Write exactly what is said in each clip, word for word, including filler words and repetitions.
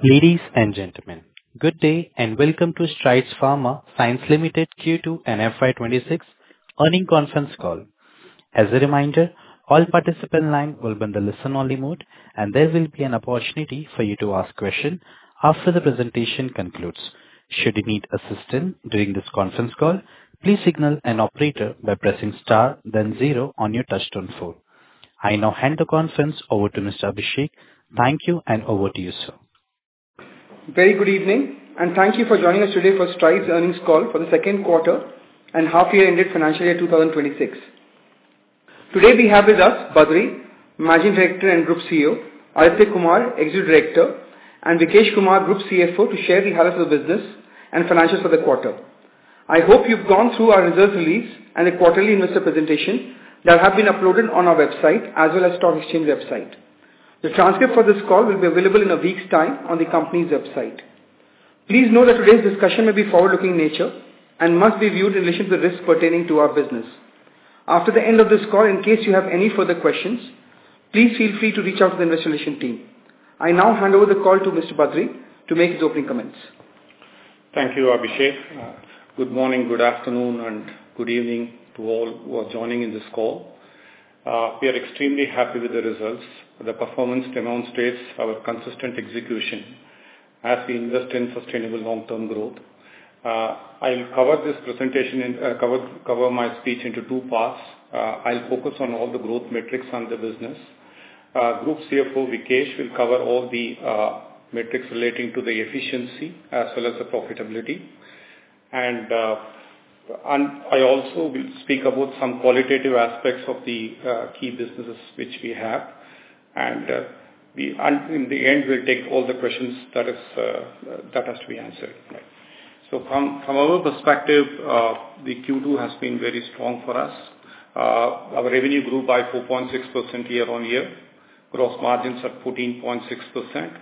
Ladies and gentlemen, good day and welcome to Strides Pharma Science Limited Q two and F Y twenty-six earnings conference call. As a reminder, all participant line will be in the listen-only mode, and there will be an opportunity for you to ask questions after the presentation concludes. Should you need assistance during this conference call, please signal an operator by pressing star then zero on your touchtone phone. I now hand the conference over to Mister Abhishek. Thank you, and over to you, sir. Very good evening, and thank you for joining us today for Strides earnings call for the second quarter and half year ended financial year two thousand twenty-six. Today we have with us Badree, Managing Director and Group C E O, Aditya Kumar, Executive Director, and Vikesh Kumar, Group C F O, to share the highlights of the business and financials for the quarter. I hope you've gone through our results release and the quarterly investor presentation that have been uploaded on our website as well as stock exchange website. The transcript for this call will be available in a week's time on the company's website. Please note that today's discussion may be forward-looking in nature and must be viewed in relation to the risks pertaining to our business. After the end of this call, in case you have any further questions, please feel free to reach out to the investor relations team. I now hand over the call to Mister Badree to make his opening comments. Thank you, Abhishek. Uh, good morning, good afternoon, and good evening to all who are joining in this call. Uh, we are extremely happy with the results. The performance demonstrates our consistent execution as we invest in sustainable long-term growth. Uh, I'll cover this presentation, in, uh, cover, cover my speech into two parts. Uh, I'll focus on all the growth metrics on the business. Uh, Group C F O Vikesh will cover all the uh, metrics relating to the efficiency as well as the profitability. And uh, And I also will speak about some qualitative aspects of the uh, key businesses which we have. And uh, we, and in the end, we'll take all the questions that is uh, that has to be answered. Right. So from, from our perspective, uh, the Q two has been very strong for us. Uh, our revenue grew by four point six percent year on year. Gross margins at fourteen point six percent,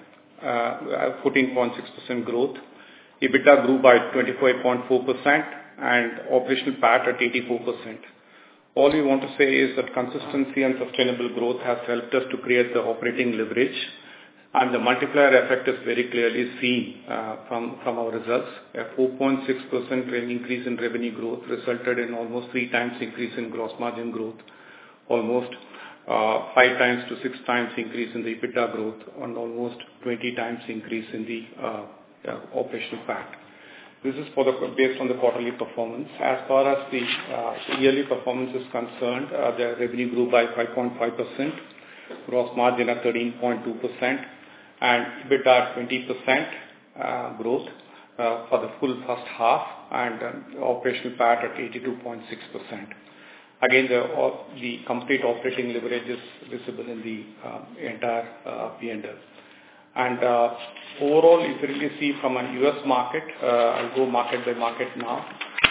uh, fourteen point six percent growth. EBITDA grew by twenty-five point four percent. And operational P A T at eighty-four percent. All we want to say is that consistency and sustainable growth has helped us to create the operating leverage, and the multiplier effect is very clearly seen uh, from, from our results. A four point six percent increase in revenue growth resulted in almost three times increase in gross margin growth, almost uh, five times to six times increase in the EBITDA growth, and almost twenty times increase in the uh, uh, operational P A T. This is for the, based on the quarterly performance. As far as the uh, yearly performance is concerned, uh, the revenue grew by five point five percent, gross margin at thirteen point two percent, and EBITDA at twenty percent uh, growth uh, for the full first half, and uh, operational P A T at eighty-two point six percent. Again, the, uh, the complete operating leverage is visible in the uh, entire uh, P and L. And uh, overall, if you really see from a U S market, uh, I'll go market by market now.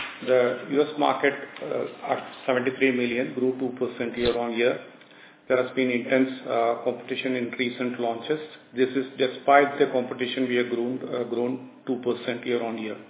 The U S market uh, at seventy-three million grew two percent year on year. There has been intense uh, competition in recent launches. This is despite the competition, we have grown, uh, grown two percent year on year.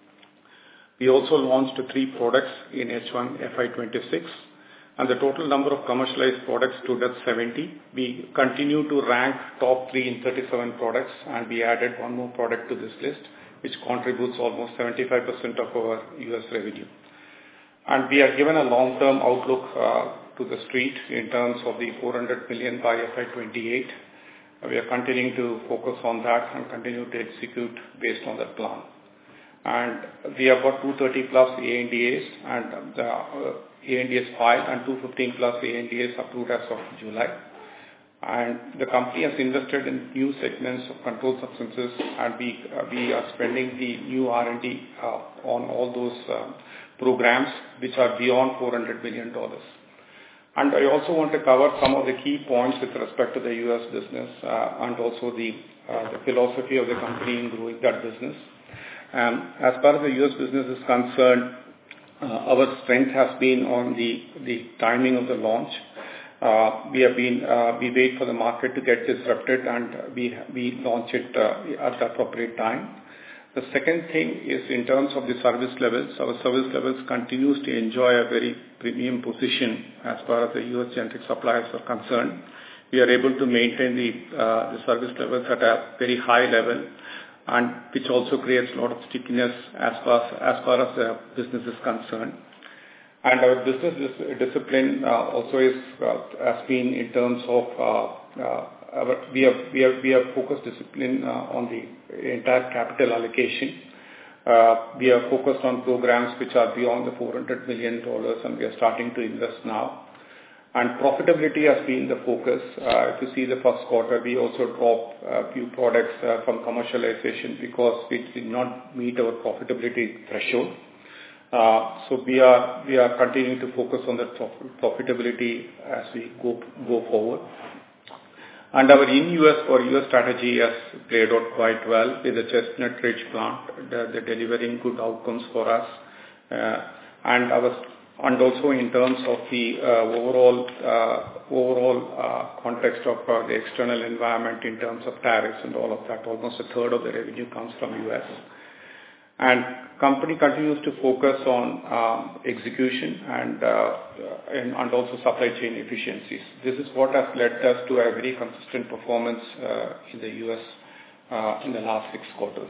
We also launched three products in H one F Y twenty-six. And the total number of commercialized products stood at seventy. We continue to rank top three in thirty-seven products, and we added one more product to this list, which contributes almost seventy-five percent of our U S revenue. And we are given a long-term outlook uh, to the street in terms of the four hundred million by F Y twenty-eight. We are continuing to focus on that and continue to execute based on that plan. And we have got two hundred thirty plus A N D As, and the uh, A N D As filed and two hundred fifteen plus A N D As approved as of July. And the company has invested in new segments of controlled substances, and we, uh, we are spending the new R and D uh, on all those uh, programs which are beyond four hundred million dollars. And I also want to cover some of the key points with respect to the U S business uh, and also the, uh, the philosophy of the company in growing that business. Um, as far as the U S business is concerned, uh, our strength has been on the, the timing of the launch. Uh, we have been, uh, we wait for the market to get disrupted, and we, we launch it uh, at the appropriate time. The second thing is in terms of the service levels. Our service levels continues to enjoy a very premium position as far as the U S generic suppliers are concerned. we are able to maintain the, uh, the service levels at a very high level, and which also creates a lot of stickiness as far as, as, far as the business is concerned. And our business dis- discipline uh, also is uh, has been in terms of uh, uh, our, we have we have we have focused discipline uh, on the entire capital allocation. Uh, we are focused on programs which are beyond the four hundred million dollars, and we are starting to invest now. And profitability has been the focus. Uh, if you see the first quarter, we also dropped a few products uh, from commercialization because we did not meet our profitability threshold. Uh, so we are we are continuing to focus on the profitability as we go go forward. And our in U S for U S strategy has played out quite well with the Chestnut Ridge plant. They're, they're delivering good outcomes for us, uh, and our and also in terms of the uh, overall uh, overall uh, context of uh, the external environment in terms of tariffs and all of that. Almost a third of the revenue comes from U S. And company continues to focus on um, execution and, uh, and and also supply chain efficiencies. This is what has led us to a very consistent performance uh, in the U S uh, in the last six quarters.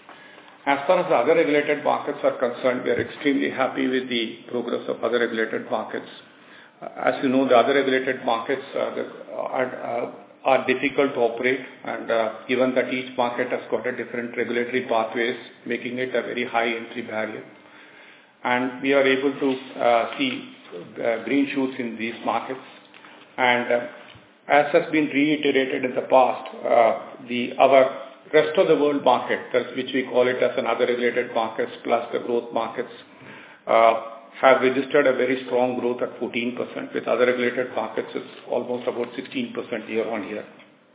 As far as the other regulated markets are concerned, we are extremely happy with the progress of other regulated markets. Uh, as you know, the other regulated markets uh, the, are, uh, are difficult to operate, and uh, given that each market has got a different regulatory pathways, making it a very high entry barrier. And we are able to uh, see uh, green shoots in these markets. And uh, as has been reiterated in the past, uh, the our rest of the world market, that's which we call it as another regulated markets plus the growth markets, uh, have registered a very strong growth at fourteen percent. With other regulated markets, it's almost about sixteen percent year on year.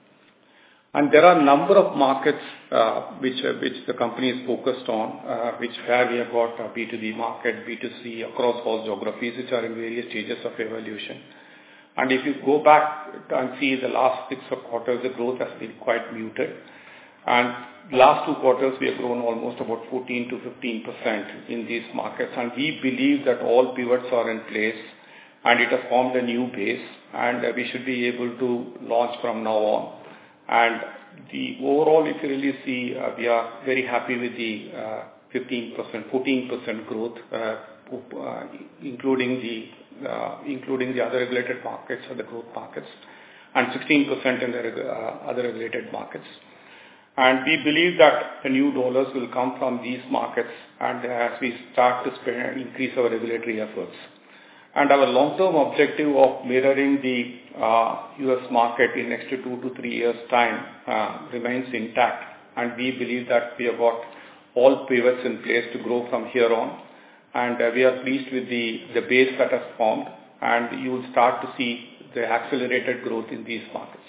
And there are a number of markets uh, which uh, which the company is focused on, uh, which where we have got a B two B market, B two C across all geographies, which are in various stages of evolution. And if you go back and see the last six quarters, the growth has been quite muted. And last two quarters, we have grown almost about fourteen to fifteen percent in these markets. And we believe that all pivots are in place, and it has formed a new base, and uh, we should be able to launch from now on. And the overall, if you really see, uh, we are very happy with the uh, fifteen percent, fourteen percent growth, uh, uh, including the uh, including the other regulated markets or the growth markets, and sixteen percent in the uh, other regulated markets. And we believe that the new dollars will come from these markets, and as we start to spend, increase our regulatory efforts. And our long-term objective of mirroring the uh, U S market in next to two to three years' time uh, remains intact. And we believe that we have got all pivots in place to grow from here on. And uh, we are pleased with the, the base that has formed, and you will start to see the accelerated growth in these markets.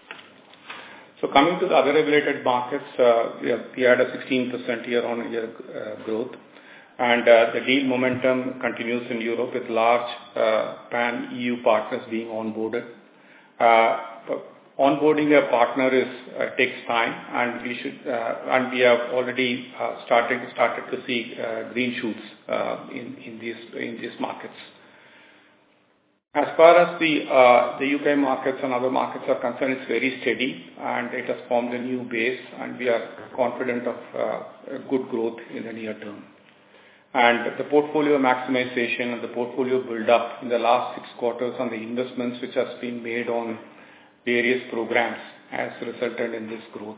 So coming to the other regulated markets, uh, we, have, we had a sixteen percent year-on-year uh, growth. And uh, the deal momentum continues in Europe with large uh, pan-E U partners being onboarded. Uh, onboarding a partner is uh, takes time, and we should uh, and we have already uh, started started to see uh, green shoots uh, in in these in these markets. As far as the uh, the U K markets and other markets are concerned, it's very steady, and it has formed a new base, and we are confident of uh, good growth in the near term. And the portfolio maximization and the portfolio build-up in the last six quarters on the investments which has been made on various programs has resulted in this growth.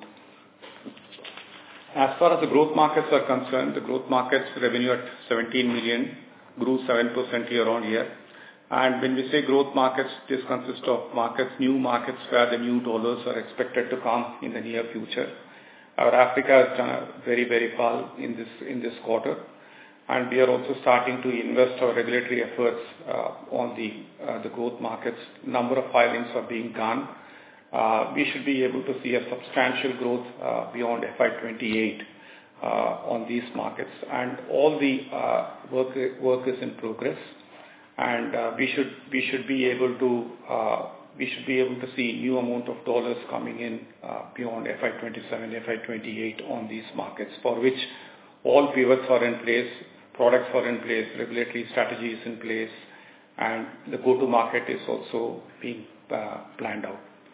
As far as the growth markets are concerned, the growth markets revenue at seventeen million grew seven percent year on year. And when we say growth markets, this consists of markets, new markets where the new dollars are expected to come in the near future. Our Africa has done very, very well in this in this quarter. And we are also starting to invest our regulatory efforts uh, on the uh, the growth markets. Number of filings are being done. Uh, we should be able to see a substantial growth uh, beyond F Y twenty-eight uh, on these markets. And all the uh, work work is in progress. And uh, we should we should be able to uh, we should be able to see new amount of dollars coming in uh, beyond F Y twenty-seven, F Y twenty-eight on these markets, for which all pivots are in place. Products are in place, regulatory strategy is in place, and the go-to-market is also being uh, planned out.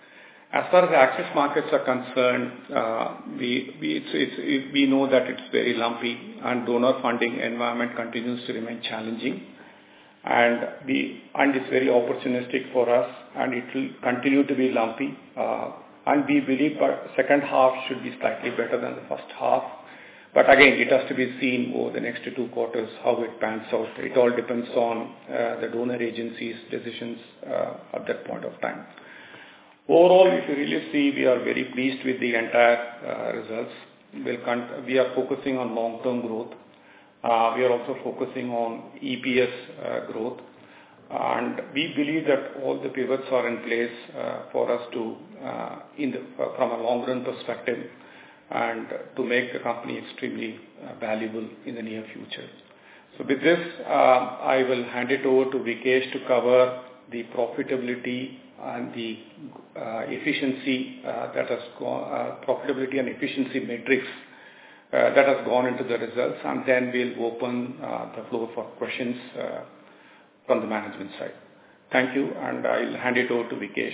As far as the access markets are concerned, uh, we, we, it's, it's, it, we know that it's very lumpy and donor funding environment continues to remain challenging. And, we, and it's very opportunistic for us and it will continue to be lumpy. Uh, and we believe the second half should be slightly better than the first half. But again, it has to be seen over the next two quarters how it pans out. It all depends on uh, the donor agencies' decisions uh, at that point of time. Overall, if you really see, we are very pleased with the entire uh, results. We'll con- we are focusing on long-term growth. Uh, we are also focusing on E P S uh, growth. And we believe that all the pivots are in place uh, for us to, uh, in the, uh, from a long-run perspective, and to make the company extremely uh, valuable in the near future. So with this, uh, I will hand it over to Vikesh to cover the profitability and the uh, efficiency uh, that has gone, uh, profitability and efficiency metrics uh, that has gone into the results, and then we'll open uh, the floor for questions uh, from the management side. Thank you, and I'll hand it over to Vikesh.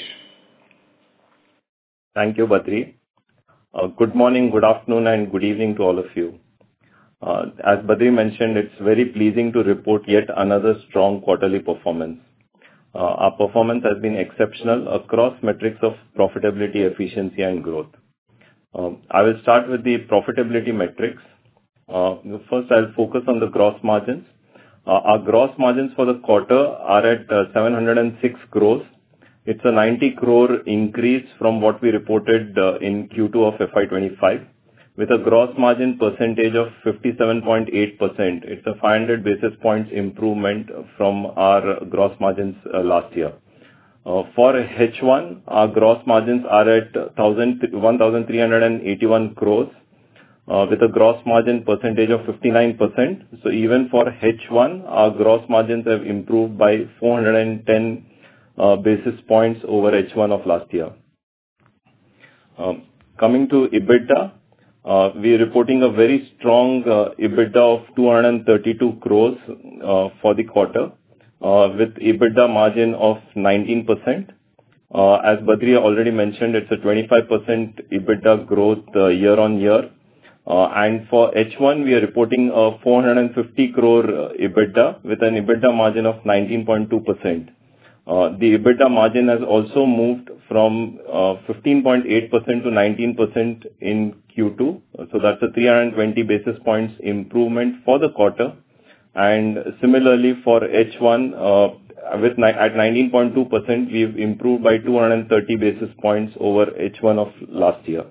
Thank you, Badri. Uh, good morning, good afternoon, and good evening to all of you. Uh, as Badri mentioned, it's very pleasing to report yet another strong quarterly performance. Uh, our performance has been exceptional across metrics of profitability, efficiency, and growth. Um, I will start with the profitability metrics. Uh, first, I'll focus on the gross margins. Uh, our gross margins for the quarter are at uh, seven hundred six crores. It's a ninety crore increase from what we reported uh, in Q two of F Y twenty-five, with a gross margin percentage of fifty-seven point eight percent. It's a five hundred basis points improvement from our gross margins uh, last year. Uh, for H one, our gross margins are at one thousand three hundred eighty-one crores, uh, with a gross margin percentage of fifty-nine percent. So even for H one, our gross margins have improved by four hundred ten uh, basis points over H one of last year. Um, coming to EBITDA, uh, we are reporting a very strong uh, EBITDA of two hundred thirty-two crores uh, for the quarter, uh, with EBITDA margin of nineteen percent. Uh, as Badri already mentioned, it's a twenty-five percent EBITDA growth uh, year on year. Uh, and for H one, we are reporting a four hundred fifty crore uh, EBITDA with an EBITDA margin of nineteen point two percent. Uh, the EBITDA margin has also moved from uh, fifteen point eight percent to nineteen percent in Q two. So that's a three hundred twenty basis points improvement for the quarter. And similarly for H one, uh, with ni- at nineteen point two percent, we've improved by two hundred thirty basis points over H one of last year.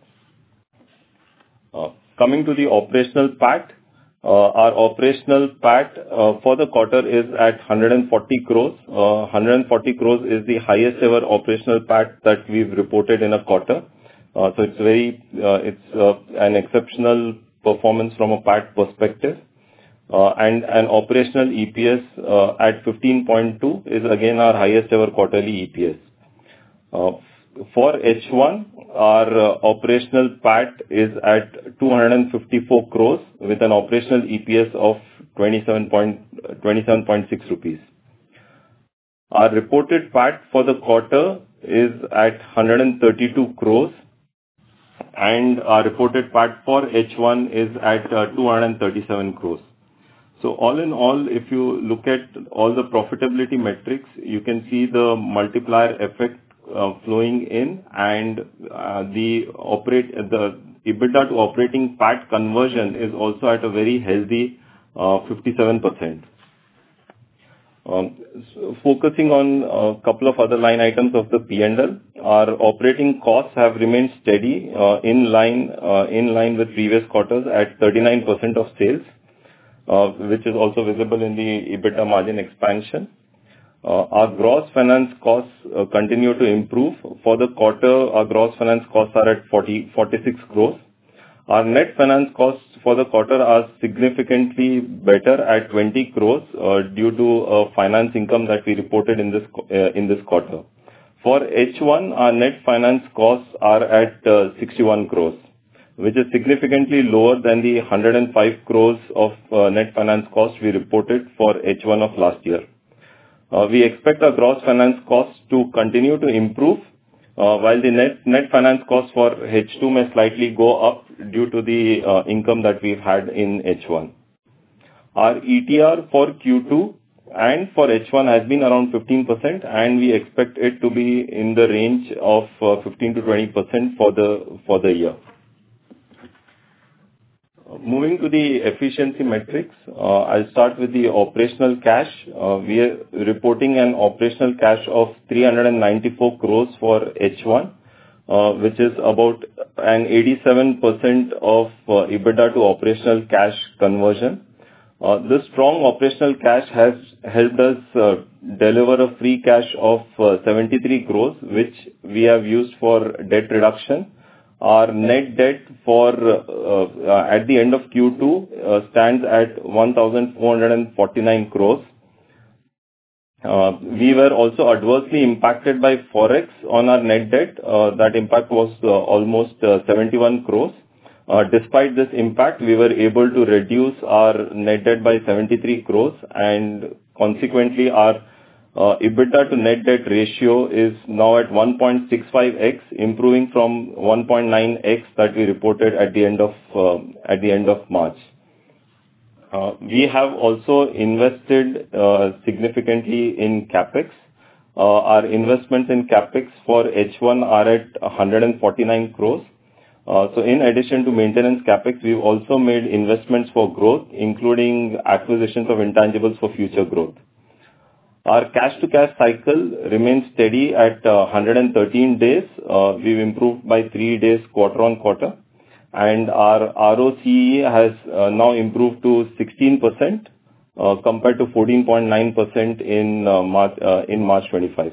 Uh, coming to the operational P A T, uh, our operational P A T uh, for the quarter is at one hundred forty crores. Uh, one hundred forty crores is the highest ever operational P A T that we've reported in a quarter. Uh, so it's very, uh, it's uh, an exceptional performance from a P A T perspective. Uh, and an operational E P S uh, at fifteen point two is again our highest ever quarterly E P S. Uh, for H one, our uh, operational P A T is at two hundred fifty-four crores with an operational E P S of twenty-seven point six rupees. Our reported P A T for the quarter is at one hundred thirty-two crores, and our reported P A T for H one is at uh, two hundred thirty-seven crores. So all in all, if you look at all the profitability metrics, you can see the multiplier effect uh, flowing in, and uh, the operate the EBITDA to operating P A T conversion is also at a very healthy uh, fifty-seven percent. Um, so focusing on a couple of other line items of the P and L, our operating costs have remained steady uh, in line uh, in line with previous quarters at thirty-nine percent of sales. Uh, which is also visible in the EBITDA margin expansion. Uh, our gross finance costs uh, continue to improve. For the quarter, our gross finance costs are at forty, forty-six crores. Our net finance costs for the quarter are significantly better at twenty crores uh, due to uh, finance income that we reported in this uh, in this quarter. For H one, our net finance costs are at uh, sixty-one crores, which is significantly lower than the one hundred five crores of uh, net finance costs we reported for H one of last year. Uh, we expect our gross finance costs to continue to improve uh, while the net net finance cost for H two may slightly go up due to the uh, income that we've had in H one. Our E T R for Q two and for H one has been around fifteen percent, and we expect it to be in the range of uh, fifteen to twenty percent for the for the year. Moving to the efficiency metrics, uh, I'll start with the operational cash. Uh, we are reporting an operational cash of three hundred ninety-four crores for H one, uh, which is about an eighty-seven percent of uh, EBITDA to operational cash conversion. Uh, this strong operational cash has helped us uh, deliver a free cash of uh, seventy-three crores, which we have used for debt reduction. Our net debt for uh, uh, at the end of Q two uh, stands at one thousand four hundred forty-nine crores. Uh, we were also adversely impacted by Forex on our net debt. Uh, that impact was uh, almost uh, seventy-one crores. Uh, despite this impact, we were able to reduce our net debt by seventy-three crores, and consequently our Uh, EBITDA to net debt ratio is now at one point six five x, improving from one point nine x that we reported at the end of uh, at the end of March. Uh, we have also invested uh, significantly in capex. Uh, our investments in capex for H one are at one hundred forty-nine crores. Uh, so, in addition to maintenance capex, we've also made investments for growth, including acquisitions of intangibles for future growth. Our cash-to-cash cycle remains steady at uh, one hundred thirteen days. Uh, we've improved by three days quarter on quarter, and our R O C E has uh, now improved to sixteen percent uh, compared to fourteen point nine percent in uh, March uh, in March twenty-five.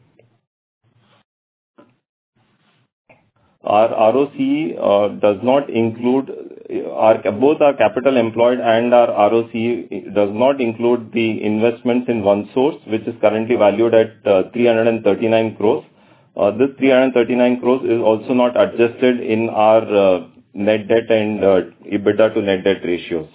Our R O C E uh, does not include our both our capital employed and our R O C E does not include the investments in OneSource, which is currently valued at uh, three hundred thirty-nine crores. Uh, this three hundred thirty-nine crores is also not adjusted in our uh, net debt and uh, EBITDA to net debt ratios.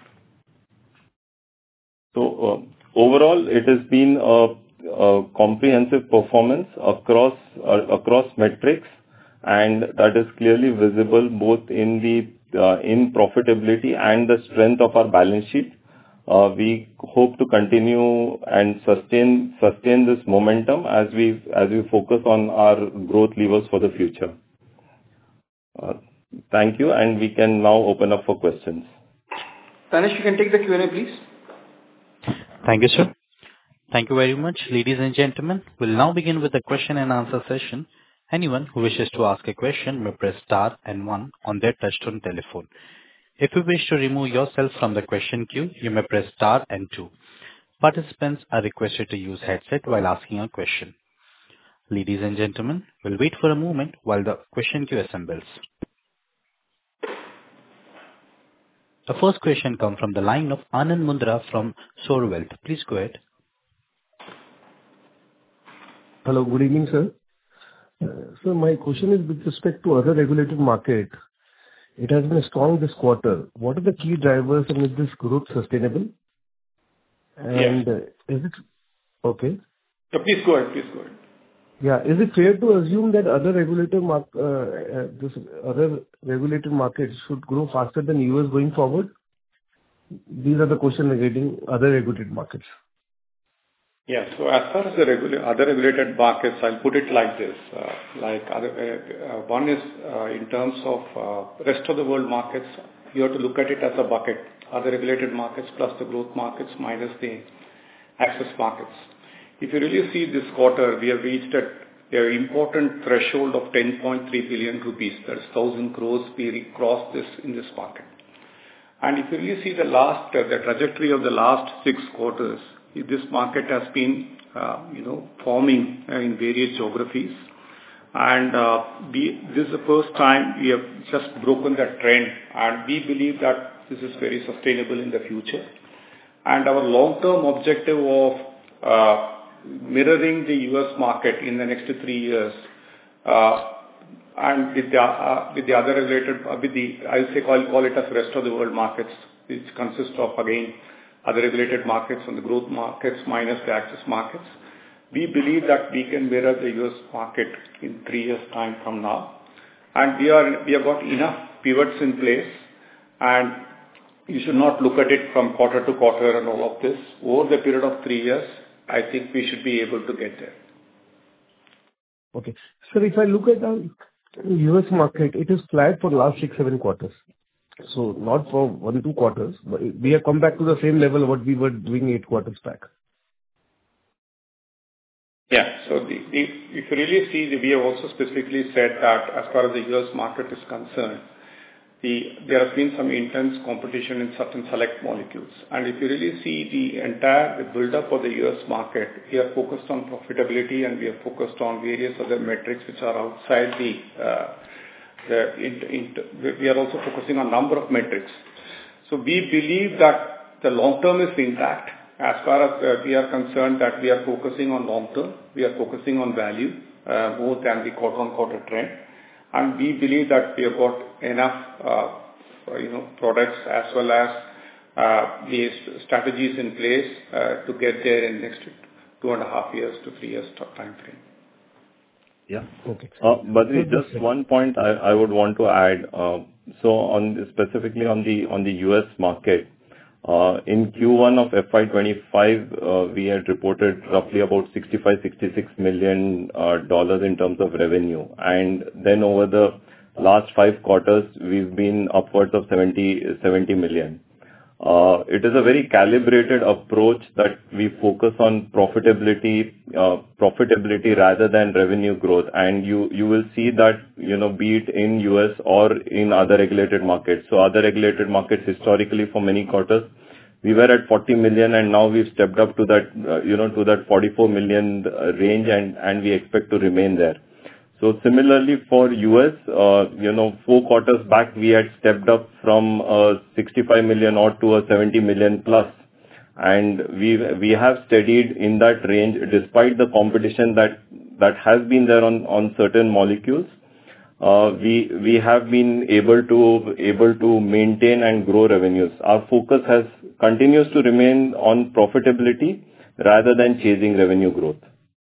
So uh, overall, it has been a, a comprehensive performance across uh, across metrics, and that is clearly visible both in the uh, in profitability and the strength of our balance sheet. Uh, we hope to continue and sustain sustain this momentum as we as we focus on our growth levers for the future. Uh, thank you, and we can now open up for questions. Tanish, you can take the Q and A, please. Thank you, sir. Thank you very much, ladies and gentlemen. We'll now begin with the question and answer session. Anyone who wishes to ask a question may press star and one on their touchtone telephone. If you wish to remove yourself from the question queue, you may press star and two. Participants are requested to use headset while asking a question. Ladies and gentlemen, we'll wait for a moment while the question queue assembles. The first question comes from the line of Anand Mundra from Soar Wealth. Please go ahead. Hello, good evening, sir. Uh, so my question is with respect to other regulated market. It has been strong this quarter. What are the key drivers and is this growth sustainable? And yes. uh, is it okay? So please go ahead. Please go ahead. Yeah, is it fair to assume that other regulated mark, uh, uh, this other regulated markets should grow faster than U S going forward? These are the questions regarding other regulated markets. Yes. So as far as the regula- other regulated markets, I'll put it like this. Uh, like other, uh, uh, one is uh, in terms of uh, rest of the world markets, you have to look at it as a bucket. Other regulated markets plus the growth markets minus the access markets. If you really see this quarter, we have reached a, a important threshold of ten point three billion rupees. That's one thousand crores. We crossed this in this market. And if you really see the last, uh, the trajectory of the last six quarters, this market has been, uh, you know, forming uh, in various geographies. And uh, we, this is the first time we have just broken that trend. And we believe that this is very sustainable in the future. And our long-term objective of uh, mirroring the U S market in the next three years, uh, and with the, uh, with the other related, uh, with the, I'll say, call, call it as rest of the world markets, which consists of, again, other regulated markets and the growth markets minus the access markets. we believe that we can mirror the U S market in three years' time from now. And we are we have got enough pivots in place, and you should not look at it from quarter to quarter and all of this. Over the period of three years, I think we should be able to get there. Okay. Sir, if I look at the U S market, it is flat for the last six, seven quarters. So not for one, two quarters, but we have come back to the same level what we were doing eight quarters back. Yeah. So the, the, if you really see, the, we have also specifically said that as far as the U S market is concerned, the, there has been some intense competition in certain select molecules. And if you really see the entire the build-up for the U S market, we are focused on profitability, and we are focused on various other metrics which are outside the, uh, the in, in, we are also focusing on number of metrics. So we believe that the long term is intact. As far as uh, we are concerned, that we are focusing on long term, we are focusing on value uh, more than the quarter-on-quarter trend, and we believe that we have got enough, uh, you know, products as well as uh, these strategies in place uh, to get there in next two and a half years to three years time frame. Yeah. Okay. Uh, Badri, just one point I, I would want to add. Uh, so on specifically on the on the U S market. Uh In Q one of F Y twenty-five, uh, we had reported roughly about sixty-five, sixty-six million uh, dollars in terms of revenue. And then over the last five quarters, we've been upwards of seventy, seventy million. Uh, it is a very calibrated approach that we focus on profitability, uh, profitability rather than revenue growth. And you, you will see that, you know, be it in U S or in other regulated markets. So other regulated markets historically for many quarters, we were at forty million, and now we've stepped up to that, uh, you know, to that forty-four million range, and, and we expect to remain there. So similarly for U S, uh, you know, four quarters back, we had stepped up from uh, sixty-five million odd to a seventy million plus. And we we have steadied in that range despite the competition that, that has been there on, on certain molecules. Uh, we, we have been able to, able to maintain and grow revenues. Our focus has continues to remain on profitability rather than chasing revenue growth.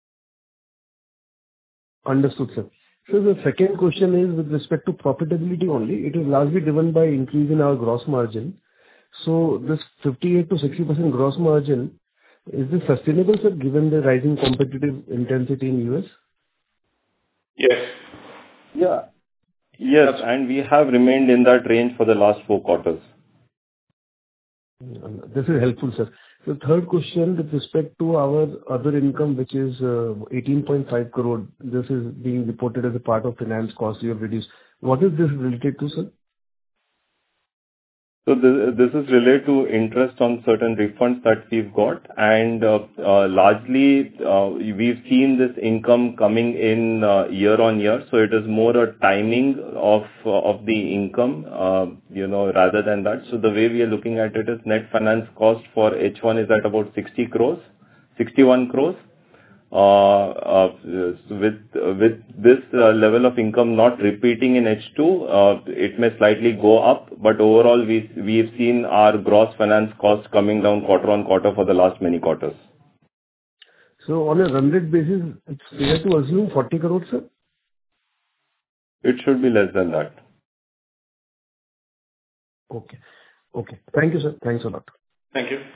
Understood, sir. So the second question is with respect to profitability only. It is largely driven by increase in our gross margin. So this fifty-eight to sixty percent gross margin, is this sustainable, sir, given the rising competitive intensity in U S? Yes. Yeah. Yes, and we have remained in that range for the last four quarters. This is helpful, sir. The third question with respect to our other income, which is uh, eighteen point five crore. This is being reported as a part of finance cost you have reduced. What is this related to, sir? So this, this is related to interest on certain refunds that we've got, and uh, uh, largely uh, we've seen this income coming in uh, year on year. So it is more a timing of uh, of the income, uh, you know, rather than that. So the way we are looking at it is net finance cost for H one is at about sixty crores, sixty-one crores. Uh, uh, with with this uh, level of income not repeating in H two, uh, it may slightly go up, but overall we we've seen our gross finance costs coming down quarter on quarter for the last many quarters. So on a run rate basis, it's fair to assume forty crores, sir? It should be less than that. Okay. Okay. Thank you, sir. Thanks a lot. Thank you.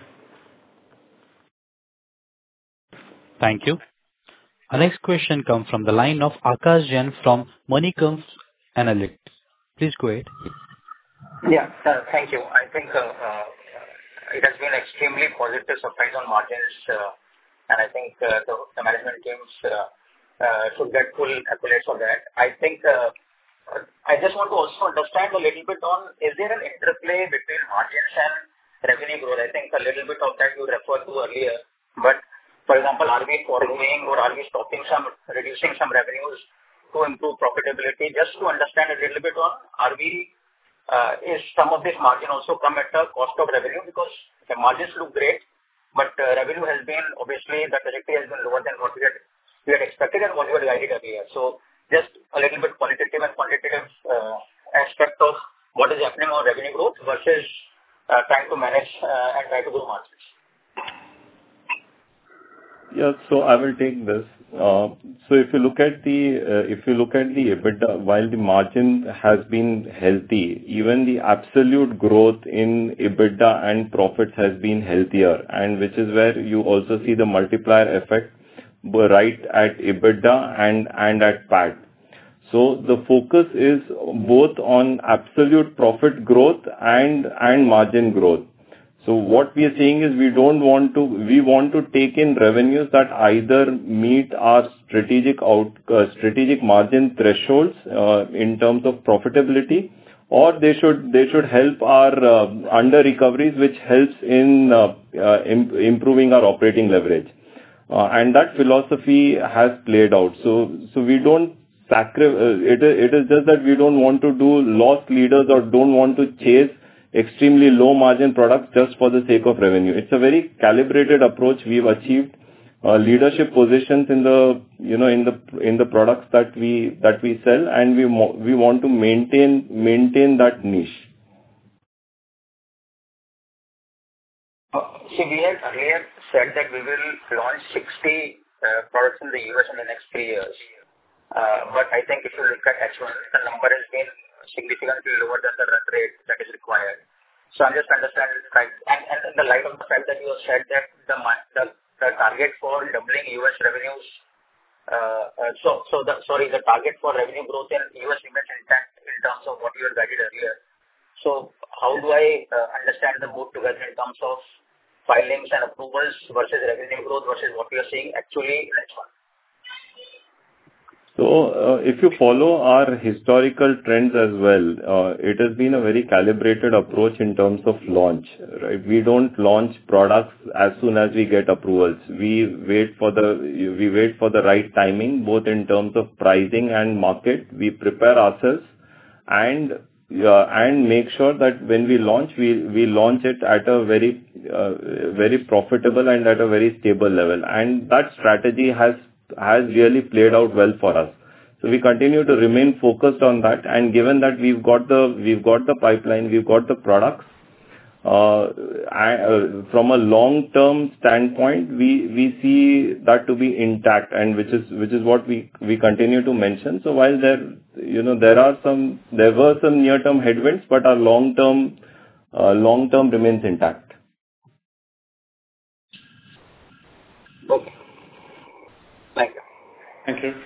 Thank you. Our next question comes from the line of Akash Jain from Moneyconf Analytics. Please go ahead. Yeah, uh, thank you. I think uh, uh, it has been extremely positive surprise on margins, uh, and I think uh, the, the management teams uh, uh, should get full accolades for that. I think uh, I just want to also understand a little bit on, is there an interplay between margins and revenue growth? I think a little bit of that you referred to earlier, but for example, are we foregoing or are we stopping some, reducing some revenues to improve profitability? Just to understand a little bit on, are we, uh, is some of this margin also come at the cost of revenue? Because the margins look great, but uh, revenue has been, obviously, the trajectory has been lower than what we had, we had expected and what we had guided earlier. So just a little bit qualitative and quantitative uh, aspect of what is happening on revenue growth versus uh, trying to manage uh, and try to grow margins. Yeah. So I will take this. Uh, So if you look at the uh, if you look at the EBITDA, while the margin has been healthy, even the absolute growth in EBITDA and profits has been healthier, and which is where you also see the multiplier effect b- right at EBITDA and and at P A T. So the focus is both on absolute profit growth and and margin growth. So what we are saying is we don't want to, we want to take in revenues that either meet our strategic out, uh, strategic margin thresholds, uh, in terms of profitability, or they should, they should help our, uh, under recoveries, which helps in, uh, uh, im- improving our operating leverage. Uh, and that philosophy has played out. So, so we don't sacri- uh, it, is- it is just that we don't want to do loss leaders or don't want to chase extremely low margin products just for the sake of revenue. It's a very calibrated approach. We've achieved uh, leadership positions in the, you know, in the, in the products that we, that we sell, and we mo- we want to maintain, maintain that niche. Uh, See, we had earlier said that we will launch sixty uh, products in the U S in the next three years. Uh, But I think if you look at H one, the number has been significantly lower than the run rate that is required. So I'm just understanding, right? And and in the light of the fact that you have said that the ma- the the target for doubling U S revenues, uh, uh, so so the sorry, the target for revenue growth in U S remains intact in terms of what you had guided earlier. So how do I uh, understand the both together in terms of filings and approvals versus revenue growth versus what we are seeing actually in H one? So, uh, if you follow our historical trends as well, uh, it has been a very calibrated approach in terms of launch, right? We don't launch products as soon as we get approvals. We wait for the, we wait for the right timing, both in terms of pricing and market. We prepare ourselves and, uh, and make sure that when we launch, we, we launch it at a very, uh, very profitable and at a very stable level. And that strategy has has really played out well for us. So we continue to remain focused on that. And given that we've got the, we've got the pipeline, we've got the products, uh, I, uh, from a long-term standpoint, we, we see that to be intact, and which is, which is what we, we continue to mention. So while there, you know, there are some, there were some near-term headwinds, but our long-term, uh, long-term remains intact. Okay. Thank you. Thank you.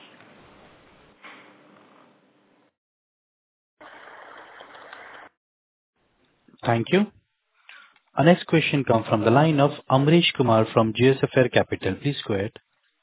Thank you. Our next question comes from the line of Amrish Kumar from G S F R Capital. Please go ahead.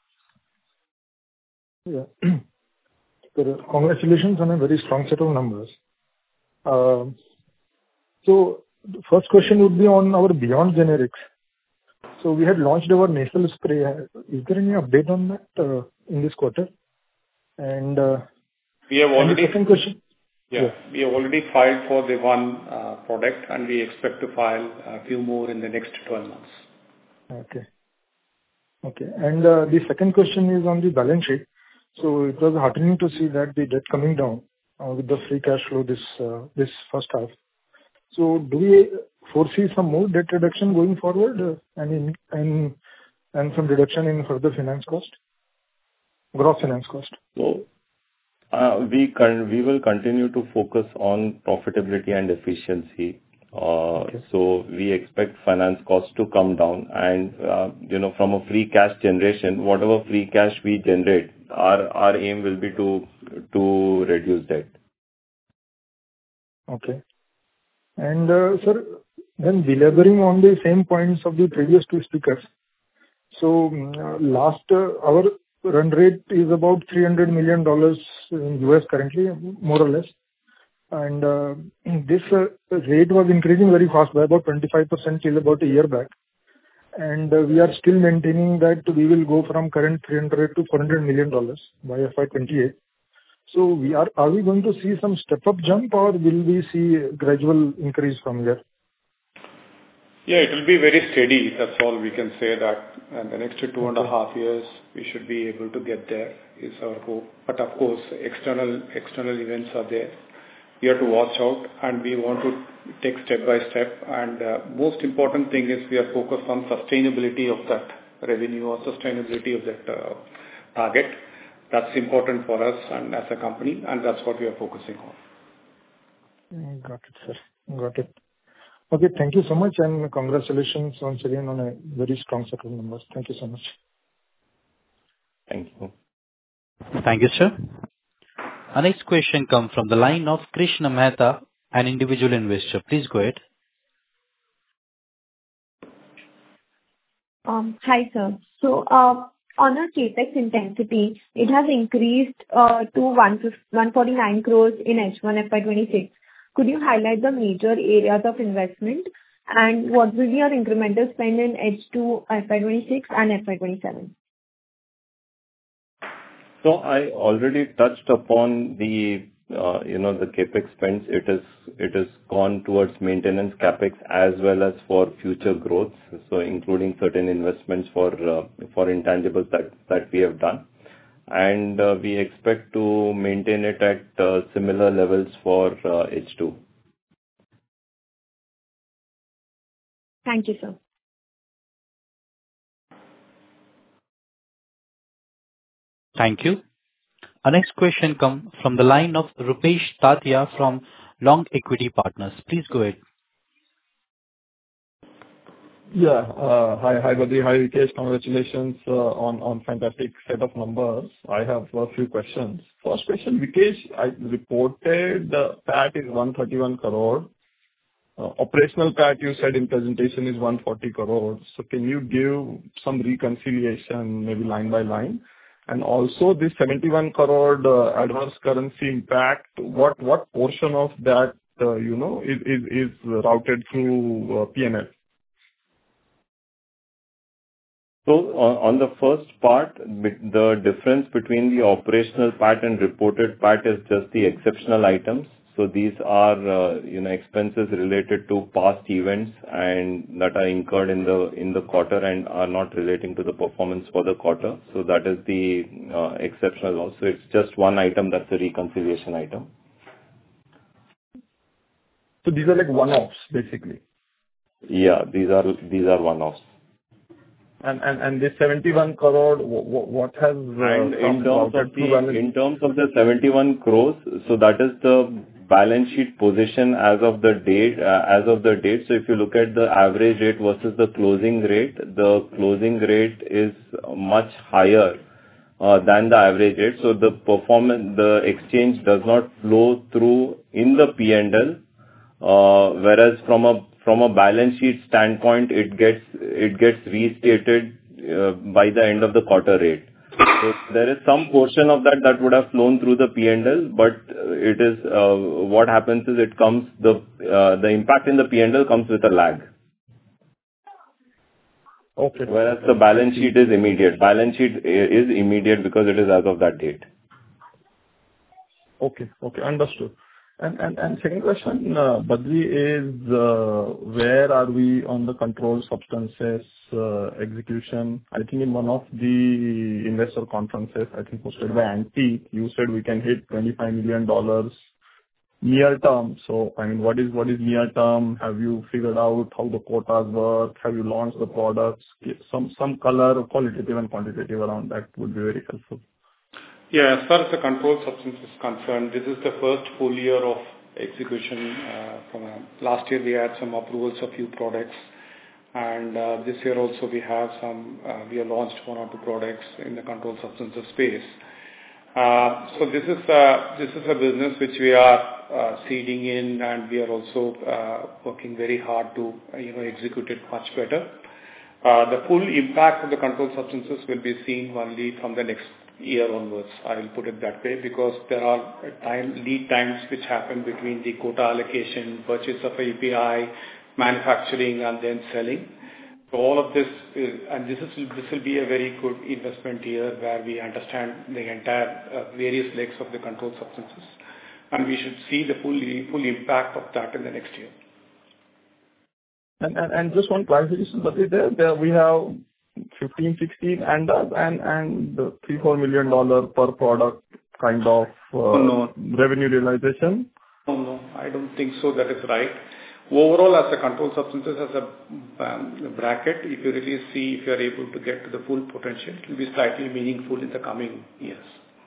Yeah. So, congratulations on a very strong set of numbers. Um, So the first question would be on our Beyond Generics. So we had launched our nasal spray. Is there any update on that uh, in this quarter? And uh, We have and the already, second question. yeah, Yeah. we have already filed for the one uh, product, and we expect to file a few more in the next twelve months. Okay. Okay. And uh, the second question is on the balance sheet. So it was heartening to see that the debt coming down uh, with the free cash flow this uh, this first half. So do we foresee some more debt reduction going forward, uh, and in, and and some reduction in further finance cost, gross finance cost? So, uh, we con- we will continue to focus on profitability and efficiency. Uh, Okay. So we expect finance costs to come down, and, uh, you know, from a free cash generation, whatever free cash we generate, our our aim will be to to reduce debt. Okay. And, uh, sir, then belaboring on the same points of the previous two speakers. So, mm, uh, last, uh, our run rate is about three hundred million dollars in U S currently, more or less. And, uh, this uh, rate was increasing very fast by about twenty-five percent till about a year back. And, uh, we are still maintaining that we will go from current three hundred to four hundred million dollars by F Y twenty-eight. So we are are we going to see some step-up jump, or will we see a gradual increase from here? Yeah, it will be very steady. That's all we can say, that in the next two and a half years, we should be able to get there, is our hope. But of course, external external events are there. We have to watch out, and we want to take step by step. And uh, most important thing is we are focused on sustainability of that revenue or sustainability of that uh, target. That's important for us and as a company, and that's what we are focusing on. Got it, sir. Got it. Okay, thank you so much, and congratulations once again on a very strong set of numbers. Thank you so much. Thank you. Thank you, sir. Our next question comes from the line of Krishna Mehta, an individual investor. Please go ahead. Um, Hi, sir. So, uh, on our CapEx intensity, it has increased uh, to one forty-nine crores in H one F Y twenty-six. Could you highlight the major areas of investment, and what will be your incremental spend in H two F Y twenty-six and F Y twenty-seven? So I already touched upon the, uh, you know, the CapEx spends. It is, it is gone towards maintenance CapEx as well as for future growth, so including certain investments for, uh, for intangibles that, that we have done. And uh, we expect to maintain it at uh, similar levels for uh, H two. Thank you, sir. Thank you. Our next question comes from the line of Rupesh Tatia from Long Equity Partners. Please go ahead. Yeah. uh, Hi, hi, Badri. Hi, Vikesh. Congratulations uh, on on fantastic set of numbers. I have a few questions. First question, Vikesh, I reported the P A T is one thirty-one crore. Uh, Operational P A T, you said in presentation, is one forty crore. So can you give some reconciliation, maybe line by line? And also this seventy-one crore uh, adverse currency impact, what what portion of that, uh, you know, is is is routed through uh, P and L? So on on the first part, bit- the difference between the operational P A T and reported P A T is just the exceptional items. So these are, uh, you know, expenses related to past events and that are incurred in the in the quarter and are not relating to the performance for the quarter. So that is the uh, exceptional loss. So it's just one item, that's a reconciliation item. So these are like one-offs, basically. Yeah, these are these are one-offs. And and and this seventy-one crore, wh- wh- what has uh, And in come terms routed of through the balance? in terms of the seventy-one crores, so that is the balance sheet position as of the date. uh, As of the date. So if you look at the average rate versus the closing rate, the closing rate is much higher uh, than the average rate. So the performance, the exchange does not flow through in the P and L, uh, whereas from a from a balance sheet standpoint, it gets it gets restated uh, by the end of the quarter rate. So there is some portion of that that would have flown through the P and L, but it is uh, what happens is it comes the uh, the impact in the P and L comes with a lag. Okay. Whereas the balance sheet is immediate. Balance sheet i- is immediate because it is as of that date. Okay. Okay. Understood. And and and second question, uh, Badri, is uh, where are we on the controlled substances uh, execution? I think in one of the investor conferences, I think hosted by Antique, you said we can hit twenty-five million dollars near term. So, I mean, what is what is near term? Have you figured out how the quotas work? Have you launched the products? Give Some some color, qualitative and quantitative around that would be very helpful. Yeah, as far as the controlled substance is concerned, this is the first full year of execution. Uh, from uh, last year, we had some approvals of few products, and uh, this year also we have some. Uh, we have launched one or two products in the controlled substances space. Uh, so this is uh, this is a business which we are uh, seeding in, and we are also uh, working very hard to uh, you know execute it much better. Uh, the full impact of the controlled substances will be seen only from the next year onwards. I will put it that way, because there are time, lead times which happen between the quota allocation, purchase of A P I, manufacturing, and then selling. So all of this, is, and this is this will be a very good investment year where we understand the entire uh, various legs of the controlled substances, and we should see the full full impact of that in the next year. And and and just one clarification, but there there we have fifteen, sixteen and and and three four million dollar per product kind of uh, Oh, no. revenue realization. No, no, I don't think so. That is right. Overall, as a controlled substances, as a um, bracket, if you really see if you are able to get to the full potential, it will be slightly meaningful in the coming years.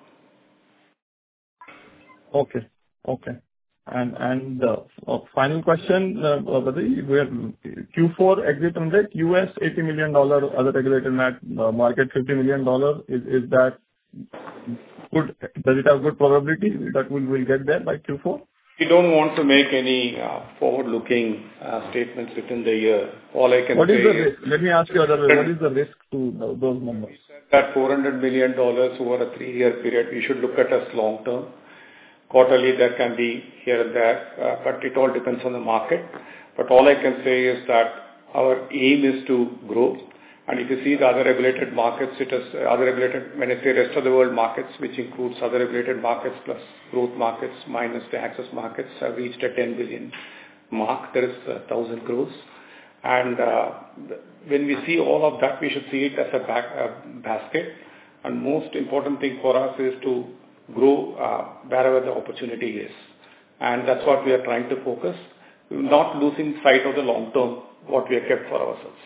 Okay. Okay. And and uh, uh, final question, uh, Badri, where Q four exit run rate, U S eighty million dollars, other regulated mat, uh, market fifty million dollars. Is is that good? Does it have good probability that we will get there by Q four? We don't want to make any uh, forward-looking uh, statements within the year. All I can What say is the is... risk? Let me ask you other way. What is the risk to th- those numbers? That four hundred million dollars over a three-year period, we should look at as long-term. Quarterly, there can be here and there, uh, but it all depends on the market. But all I can say is that our aim is to grow. And if you see the other regulated markets, it is uh, other regulated, when I say rest of the world markets, which includes other regulated markets plus growth markets minus the access markets, have reached a ten billion mark. There is uh, one thousand crores. And uh, when we see all of that, we should see it as a, back, a basket. And most important thing for us is to grow uh, wherever the opportunity is. And that's what we are trying to focus, not losing sight of the long term, what we have kept for ourselves.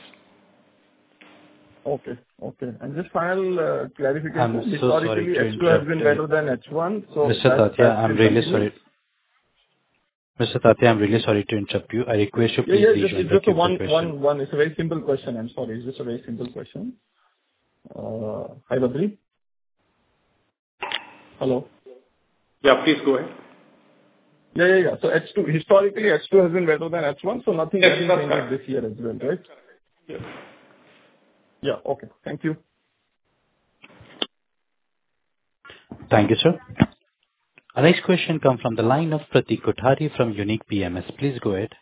Okay. Okay. And just final uh, clarification. I'm so Historically, sorry to H two has been interrupt better than H one. So Mister that- Tatia, that I'm still really continues? sorry. Mister Tatia, I'm really sorry to interrupt you. I request you Yeah, please yeah. rejoin Just, the it's just a queue for one, question. one, one. It's a very simple question. I'm sorry. It's just a very simple question. Uh, Hi, Badri. Hello. Yeah, please go ahead. Yeah, yeah, yeah. So H two, historically, H two has been better than H one, so nothing Yes, has been that's changed correct. this year as well, right? Yes. Yeah. Okay. Thank you. Thank you, sir. Our next question comes from the line of Pratik Kothari from Unique P M S. Please go ahead.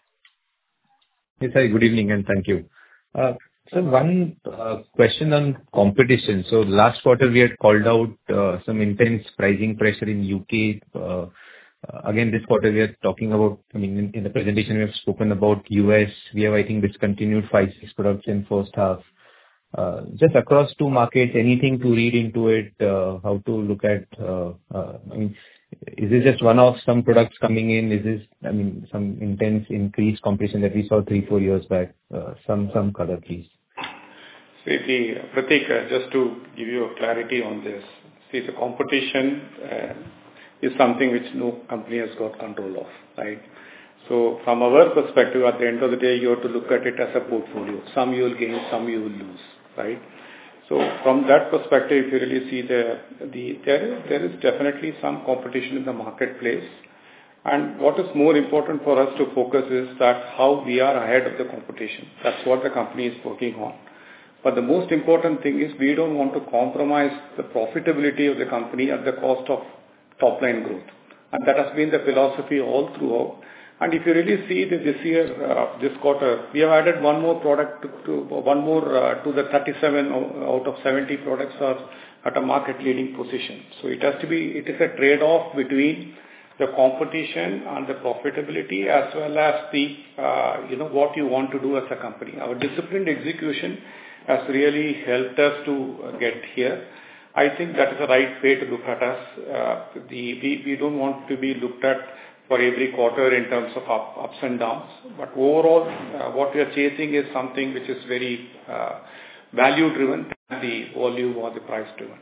Yes, hi. Good evening, and thank you. Uh, So one uh, question on competition. So last quarter, we had called out uh, some intense pricing pressure in U K. Uh, uh, Again, this quarter, we are talking about, I mean, in in the presentation, we have spoken about U S. We have, I think, discontinued five, six products in first half. Uh, Just across two markets, anything to read into it, uh, how to look at, uh, uh, I mean, is this just one of some products coming in? Is this, I mean, some intense increased competition that we saw three, four years back? Uh, Some some color, please. See, the, Pratik, uh, just to give you a clarity on this, see, the competition uh, is something which no company has got control of, right? So from our perspective, at the end of the day, you have to look at it as a portfolio. Some you will gain, some you will lose, right? So from that perspective, if you really see the, the there, there is definitely some competition in the marketplace. And what is more important for us to focus is that how we are ahead of the competition. That's what the company is working on. But the most important thing is we don't want to compromise the profitability of the company at the cost of top-line growth. And that has been the philosophy all throughout. And if you really see that this year, uh, this quarter, we have added one more product to, to one more uh, to the thirty-seven out of seventy products are at a market-leading position. So it has to be, it is a trade-off between the competition and the profitability as well as the, uh, you know, what you want to do as a company. Our disciplined execution has really helped us to get here. I think that is the right way to look at us. Uh, the, we, we don't want to be looked at for every quarter in terms of up, ups and downs. But overall, uh, what we are chasing is something which is very uh, value-driven, the volume or the price-driven.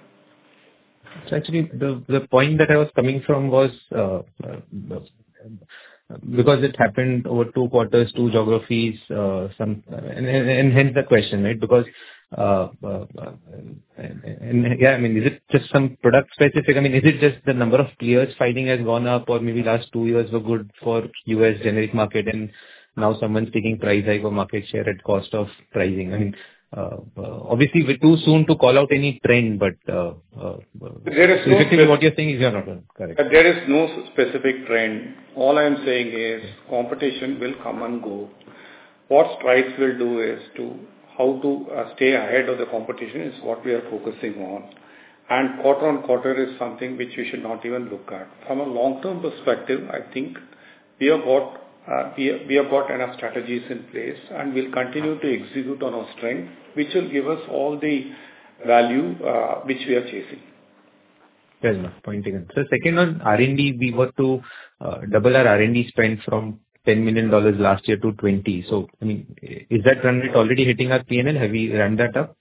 So actually, the the point that I was coming from was uh, uh, because it happened over two quarters, two geographies, uh, some, and, and, and hence the question, right? Because uh, uh, and, and yeah, I mean, is it just some product specific? I mean, is it just the number of players fighting has gone up, or maybe last two years were good for U S generic market, and now someone's taking price hike or market share at cost of pricing? I mean. Uh, uh, obviously, we're too soon to call out any trend, but uh, uh, there is no effectively what you're saying is you're not correct. There is no specific trend. All I am saying is competition will come and go. What Strides will do is to how to uh, stay ahead of the competition is what we are focusing on. And quarter on quarter is something which we should not even look at. From a long-term perspective, I think we have got Uh, we, we have got enough strategies in place and we'll continue to execute on our strength, which will give us all the value uh, which we are chasing. Fair enough. Point taken. So second on R and D, we were to uh, double our R and D spend from ten million dollars last year to twenty. So, I mean, is that run rate already hitting our P and L? Have we run that up?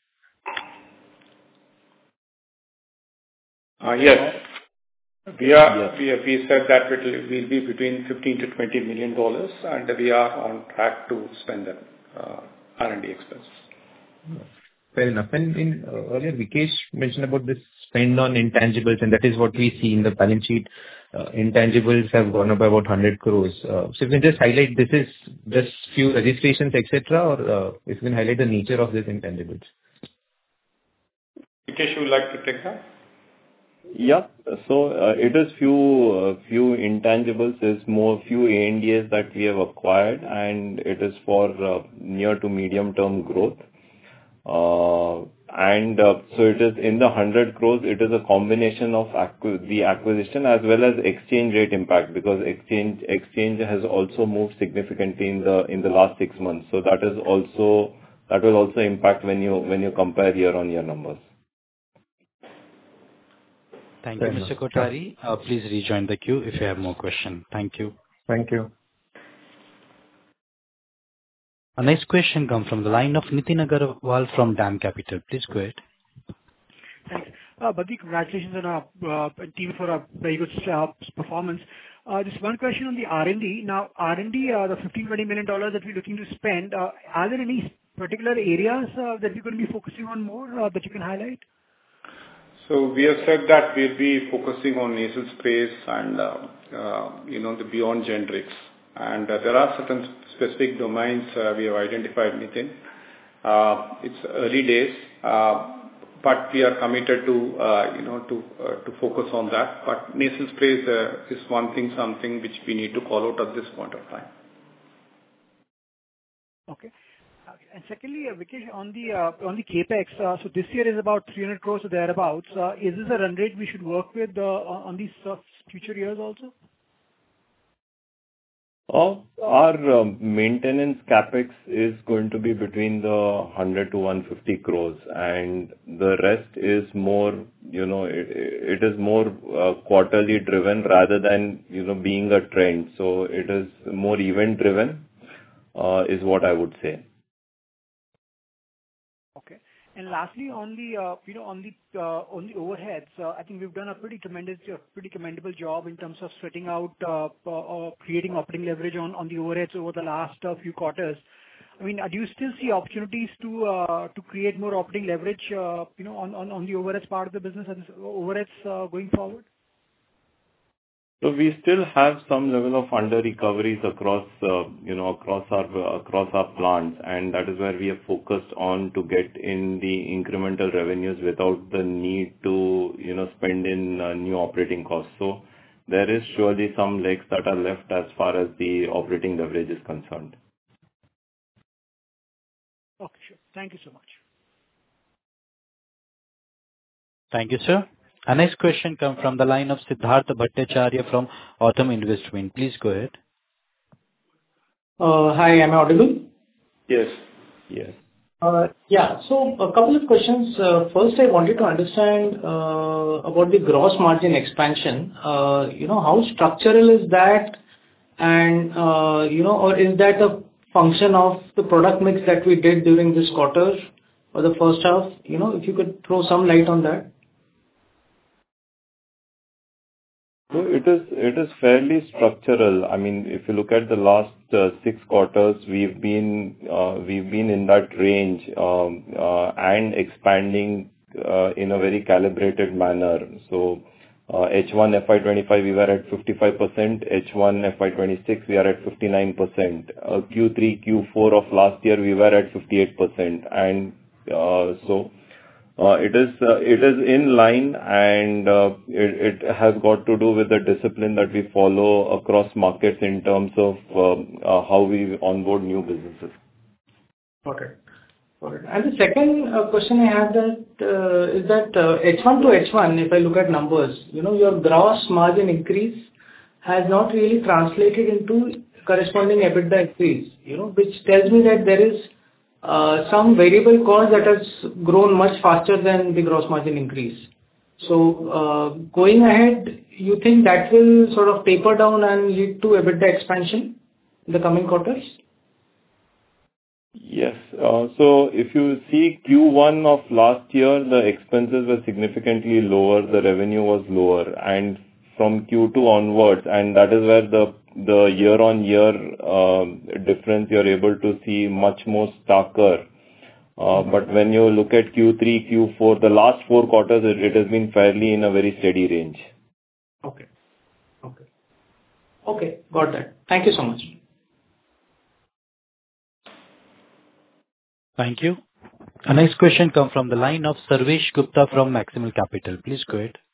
Uh, yes. We are. Yes. We, have, we said that it will we'll be between fifteen to twenty million dollars, and we are on track to spend that uh, R and D expense. Fair enough. And in uh, earlier, Vikesh mentioned about this spend on intangibles, and that is what we see in the balance sheet. Uh, intangibles have gone up by about one hundred crores. Uh, so if you can just highlight, this is just few registrations, et cetera, or uh, if you can highlight the nature of these intangibles. Vikesh, would you like to take that? Yeah. So uh, it is few uh, few intangibles, is more few A N D As that we have acquired, and it is for uh, near to medium term growth. Uh, and uh, so it is in the one hundred crores, it is a combination of acqu- the acquisition as well as exchange rate impact, because exchange exchange has also moved significantly in the in the last six months. So that is also that will also impact when you when you compare year on year numbers. Thank you, Mister Kothari. Uh, please rejoin the queue if you have more questions. Thank you. Thank you. Our next question comes from the line of Nitin Agarwal from DAM Capital. Please go ahead. Thanks. Uh, Badri, congratulations on our uh, team for a very good uh, performance. Uh, just one question on the R and D. Now, R and D, uh, the fifteen to twenty million dollars that we're looking to spend, uh, are there any particular areas uh, that we're going to be focusing on more uh, that you can highlight? So we have said that we'll be focusing on nasal sprays and, uh, uh, you know, the beyond generics. And uh, there are certain specific domains uh, we have identified, Nitin. Uh, it's early days, uh, but we are committed to, uh, you know, to uh, to focus on that. But nasal sprays uh, is one thing, something which we need to call out at this point of time. Okay. And secondly, uh, Vikesh, on the uh, on the capex, uh, so this year is about three hundred crores or thereabouts. Uh, is this a run rate we should work with uh, on these uh, future years also? Uh, our um, maintenance capex is going to be between the one hundred to one hundred fifty crores, and the rest is more, you know, it, it is more uh, quarterly driven rather than, you know, being a trend. So it is more event driven, uh, is what I would say. Okay. And lastly, on the uh, you know on the uh, on the overheads, uh, I think we've done a pretty tremendous, uh, pretty commendable job in terms of sweating out, uh, uh, uh, creating operating leverage on, on the overheads over the last uh, few quarters. I mean, uh, do you still see opportunities to uh, to create more operating leverage, uh, you know, on, on, on the overheads part of the business and overheads uh, going forward? So we still have some level of under recoveries across, uh, you know, across our across our plants, and that is where we have focused on to get in the incremental revenues without the need to, you know, spend in uh, new operating costs. So there is surely some legs that are left as far as the operating leverage is concerned. Okay, sure. Thank you so much. Thank you, sir. Our next question comes from the line of Siddhartha Bhattacharya from Autumn Investment. Please go ahead. Uh, hi, am I audible? Yes. Yes. Uh, yeah, so a couple of questions. Uh, first, I wanted to understand uh, about the gross margin expansion. Uh, you know, how structural is that? And, uh, you know, or is that a function of the product mix that we did during this quarter or the first half? You know, if you could throw some light on that. So it is it is fairly structural. I mean, if you look at the last uh, six quarters, we've been uh, we've been in that range um, uh, and expanding uh, in a very calibrated manner. So uh, H one F Y twenty-five we were at fifty-five percent, H one F Y twenty-six we are at fifty-nine percent. Uh, Q three Q four of last year we were at fifty-eight percent, and uh, so. Uh, it is uh, it is in line, and uh, it, it has got to do with the discipline that we follow across markets in terms of um, uh, how we onboard new businesses. Okay. Okay. And the second uh, question I have that uh, is that uh, H one to H one, if I look at numbers, you know, your gross margin increase has not really translated into corresponding EBITDA increase, you know, which tells me that there is Uh, some variable cost that has grown much faster than the gross margin increase. So, uh, going ahead, you think that will sort of taper down and lead to EBITDA expansion? in the coming quarters? Yes. Uh, so if you see Q one of last year, the expenses were significantly lower, the revenue was lower, and from Q two onwards, and that is where the the year-on-year uh, difference you're able to see much more starker. Uh, but when you look at Q three, Q four, the last four quarters, it, it has been fairly in a very steady range. Okay. Okay. Okay. Got that. Thank you so much. Thank you. Our next question comes from the line of Sarvesh Gupta from Maximal Capital. Please go ahead.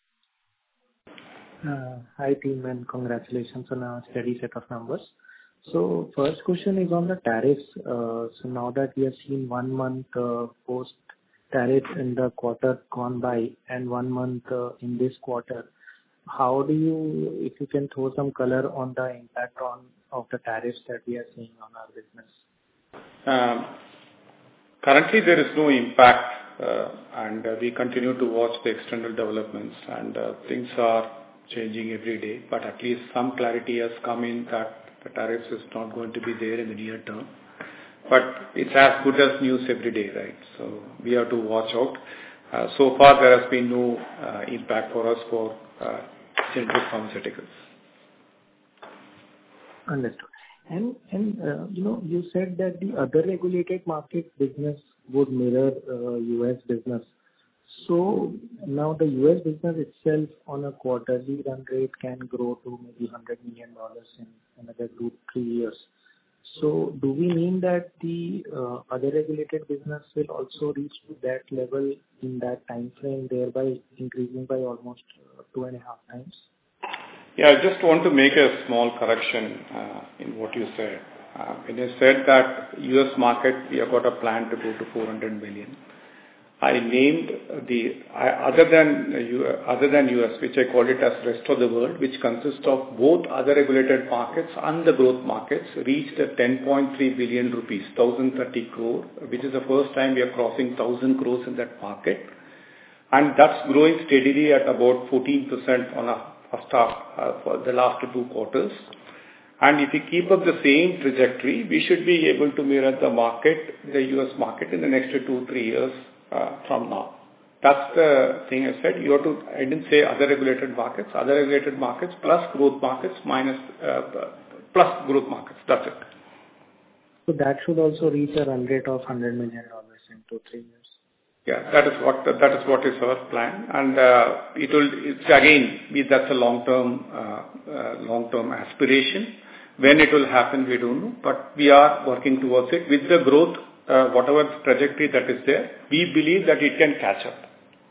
Uh, Hi, team, and congratulations on a steady set of numbers. So first question is on the tariffs. Uh, So now that we have seen one month uh, post-tariff in the quarter gone by and one month uh, in this quarter, how do you, if you can throw some color on the impact on of the tariffs that we are seeing on our business? Um, Currently, there is no impact, uh, and uh, we continue to watch the external developments, and uh, things are changing every day. But at least some clarity has come in that the tariffs is not going to be there in the near term. But it's as good as news every day, right? So we have to watch out. Uh, so far, there has been no uh, impact for us for uh, generic pharmaceuticals. Understood. And, and uh, you know, you said that the other regulated market business would mirror uh, U S business. So now the U S business itself on a quarterly run rate can grow to maybe one hundred million dollars in another two, three years. So do we mean that the uh, other regulated business will also reach to that level in that time frame, thereby increasing by almost uh, two and a half times? Yeah, I just want to make a small correction uh, in what you said. Uh, when you said that U S market, we have got a plan to go to four hundred million. I named the, I, other than uh, other than U S, which I call it as rest of the world, which consists of both other regulated markets and the growth markets, reached at ten point three billion rupees, one thousand thirty crore, which is the first time we are crossing one thousand crores in that market. And that's growing steadily at about fourteen percent on a first half uh, for the last two quarters. And if we keep up the same trajectory, we should be able to mirror the market, the U S market in the next two, three years uh, from now. That's the thing I said. You have to, I didn't say other regulated markets, other regulated markets plus growth markets minus, uh, plus growth markets. That's it. So that should also reach a run rate of one hundred million dollars in two, three years. Yeah, that is what that is what is our plan, and uh, it will. It's again, we, that's a long-term, uh, uh, long-term aspiration. When it will happen, we don't know, but we are working towards it. With the growth, uh, whatever trajectory that is there, we believe that it can catch up.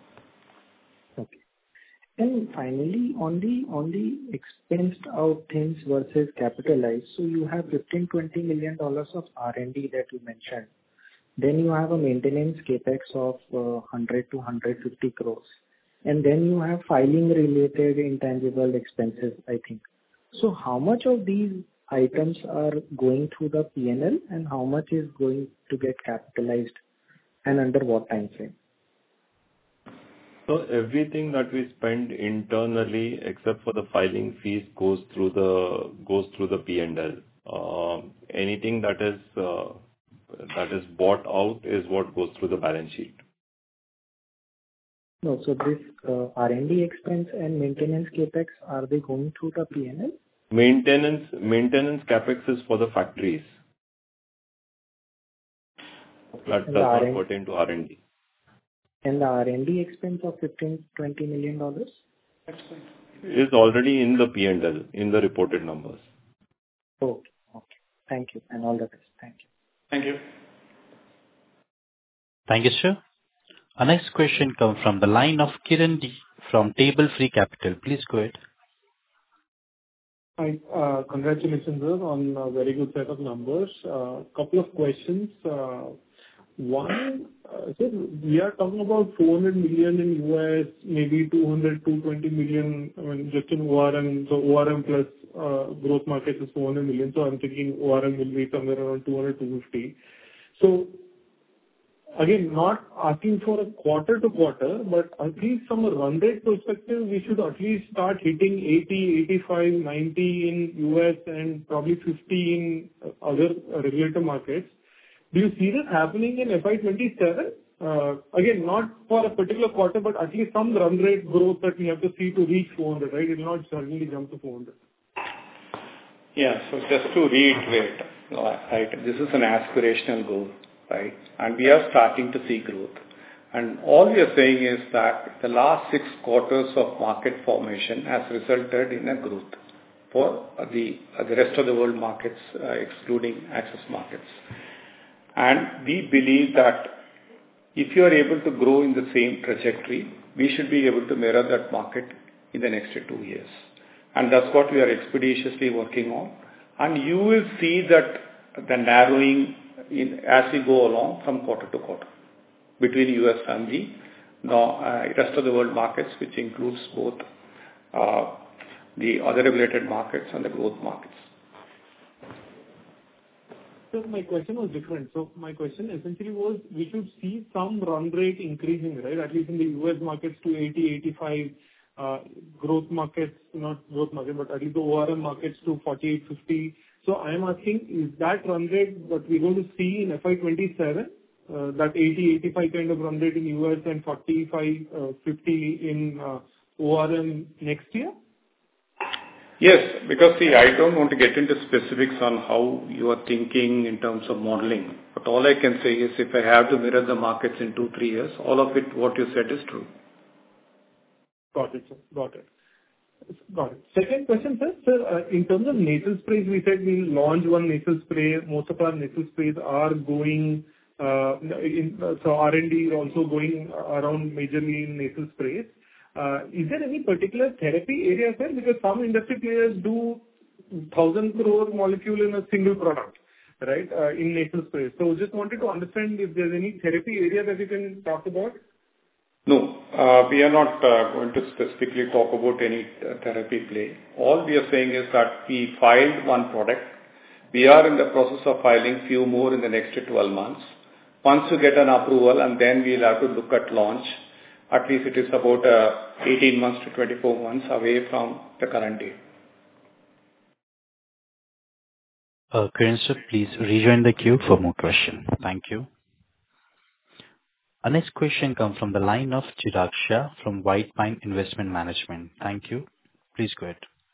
Okay. And finally, on the on the expensed out things versus capitalized, so you have fifteen, twenty million dollars of R and D that you mentioned. Then you have a maintenance capex of uh, one hundred to one hundred fifty crores. And then you have filing related intangible expenses, I think. So how much of these items are going through the P and L and how much is going to get capitalized and under what time frame? So everything that we spend internally, except for the filing fees, goes through the goes through the P and L. Uh, anything that is uh, that is bought out is what goes through the balance sheet. No, so this uh, R and D expense and maintenance capex, are they going through the P and L? Maintenance maintenance capex is for the factories. That does not pertain to R and D. And the R and D expense of fifteen, twenty million dollars? Is already in the P and L, in the reported numbers. Okay, okay. Thank you, and all the best. Thank you. Thank you. Thank you, sir. Our next question comes from the line of Kiran D from Table Free Capital. Please go ahead. Hi, uh, congratulations, sir, on a very good set of numbers. Uh, couple of questions. Uh, one, uh, sir, we are talking about four hundred million in U S, maybe two hundred, two hundred twenty million, I mean, just in O R M. So O R M plus uh, growth markets is four hundred million. So I'm thinking O R M will be somewhere around two hundred, two hundred fifty. So again, not asking for a quarter to quarter, but at least from a run rate perspective, we should at least start hitting eighty, eighty-five, ninety in U S and probably fifty in other regulator markets. Do you see this happening in F Y twenty-seven? Uh, again, not for a particular quarter, but at least some run rate growth that we have to see to reach four hundred, right? It will not suddenly jump to four hundred. Yeah. So just to reiterate, right, this is an aspirational goal, right? And we are starting to see growth. And all we are saying is that the last six quarters of market formation has resulted in a growth for the, the rest of the world markets, uh, excluding access markets. And we believe that if you are able to grow in the same trajectory, we should be able to mirror that market in the next two years. And that's what we are expeditiously working on. And you will see that the narrowing in, as we go along from quarter to quarter between U S and the uh, rest of the world markets, which includes both uh, the other regulated markets and the growth markets. So my question was different. So my question essentially was, we should see some run rate increasing, right? At least in the U S markets to eighty, eighty-five, uh, growth markets, not growth market, but at least the O R M markets to forty-eight, fifty. So I am asking, is that run rate what we're going to see in F Y twenty-seven? Uh, that eighty, eighty-five kind of run rate in U S and forty-five, fifty in uh, O R M next year? Yes, because see, I don't want to get into specifics on how you are thinking in terms of modeling. But all I can say is if I have to mirror the markets in two, three years, all of it, what you said is true. Got it, sir. Got it. Got it. Second question, sir. Sir, uh, in terms of nasal sprays, we said we'll launch one nasal spray. Most of our nasal sprays are going, uh, in, uh, so R and D is also going around majorly in nasal sprays. Uh, is there any particular therapy area, sir? Because some industry players do thousand crore molecule in a single product, right, uh, in nasal sprays. So just wanted to understand if there's any therapy area that you can talk about. No, uh, we are not uh, going to specifically talk about any uh, therapy play. All we are saying is that we filed one product. We are in the process of filing few more in the next twelve months. Once you get an approval, and then we'll have to look at launch. At least it is about uh, eighteen months to twenty-four months away from the current date. Uh, Kiran sir, please rejoin the queue for more questions. Thank you. Our next question comes from the line of Chirag Shah from White Pine Investment Management. Thank you. Please go ahead.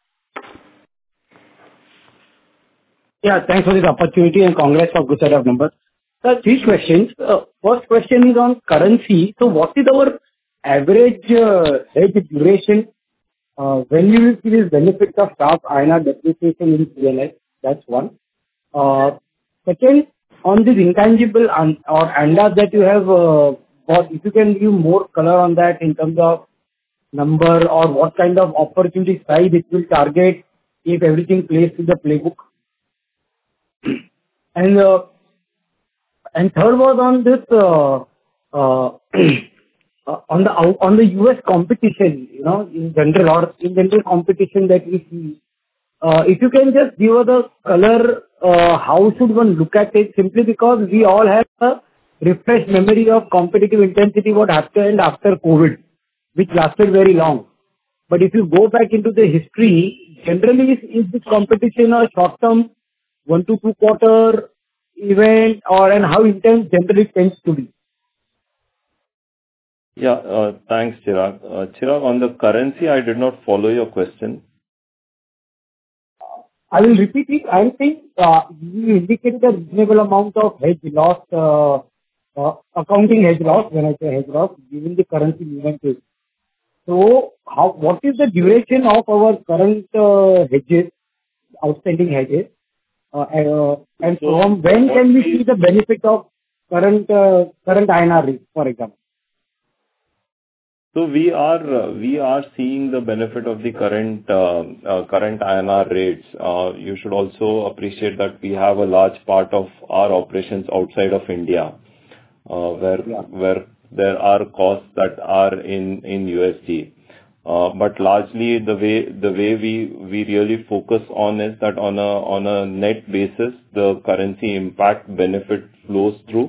Yeah, thanks for this opportunity and congrats for good set of numbers. Sir, three questions. Uh, first question is on currency. So what is our average uh, hedge duration? Uh, when you will see this benefit of sharp I N R depreciation in P N L? That's one. Uh, second, on this intangible un- or A N D A that you have uh, bought, if you can give more color on that in terms of number or what kind of opportunity size it will target if everything plays to the playbook. and uh, and third was on this uh, uh, uh, on the on the U S competition, you know, in general or in general competition that we see. Uh, if you can just give us a color, uh, how should one look at it? Simply because we all have a refreshed memory of competitive intensity, what happened after COVID, which lasted very long. But if you go back into the history, generally is, is this competition a short-term, one to two quarter event, or and how intense generally tends to be? Yeah, uh, thanks, Chirag. Uh, Chirag, on the currency, I did not follow your question. I will repeat it. I think uh, you indicated a reasonable amount of hedge loss, uh, uh, accounting hedge loss, when I say hedge loss, given the currency movement. So, how, what is the duration of our current uh, hedges, outstanding hedges? Uh, uh, and So, from when what can we we- see the benefit of current uh, current I N R rate, for example? So we are uh, we are seeing the benefit of the current uh, uh, current I N R rates. Uh, You should also appreciate that we have a large part of our operations outside of India, uh, where where there are costs that are in in U S D. Uh, But largely the way the way we we really focus on is that on a on a net basis, the currency impact benefit flows through,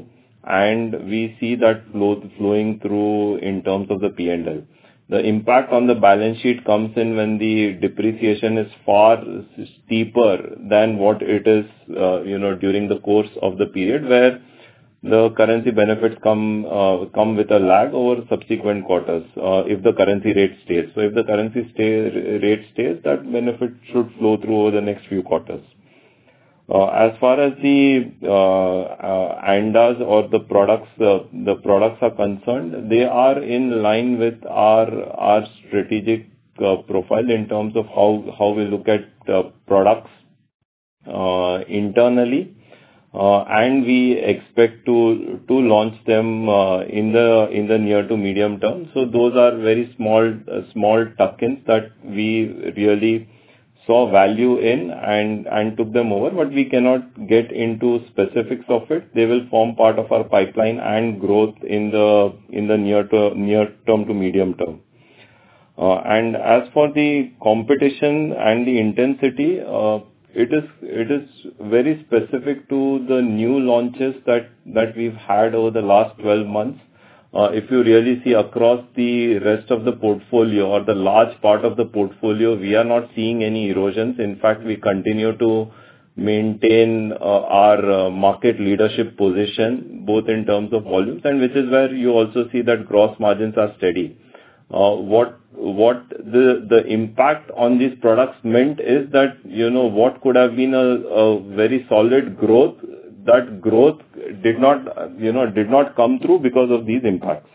and we see that flow flowing through in terms of the P and L. The impact on the balance sheet comes in when the depreciation is far steeper than what it is, uh, you know, during the course of the period, where the currency benefits come uh, come with a lag over subsequent quarters, uh, if the currency rate stays. So if the currency stay, rate stays, that benefit should flow through over the next few quarters. Uh, as far as the uh, uh, ANDAs or the products, uh, the products are concerned, they are in line with our our strategic uh, profile in terms of how how we look at uh, products uh, internally. Uh, and we expect to to launch them uh, in the in the near to medium term. So those are very small uh, small tuck-ins that we really saw value in and and took them over, but we cannot get into specifics of it. They will form part of our pipeline and growth in the in the near to near term to medium term. Uh, and as for the competition and the intensity, uh, It is it is very specific to the new launches that that we've had over the last twelve months. Uh, if you really see across the rest of the portfolio or the large part of the portfolio, we are not seeing any erosions. In fact, we continue to maintain uh, our uh, market leadership position, both in terms of volumes, and which is where you also see that gross margins are steady. Uh, what what the the impact on these products meant is that, you know, what could have been a, a very solid growth, that growth did not, you know, did not come through because of these impacts.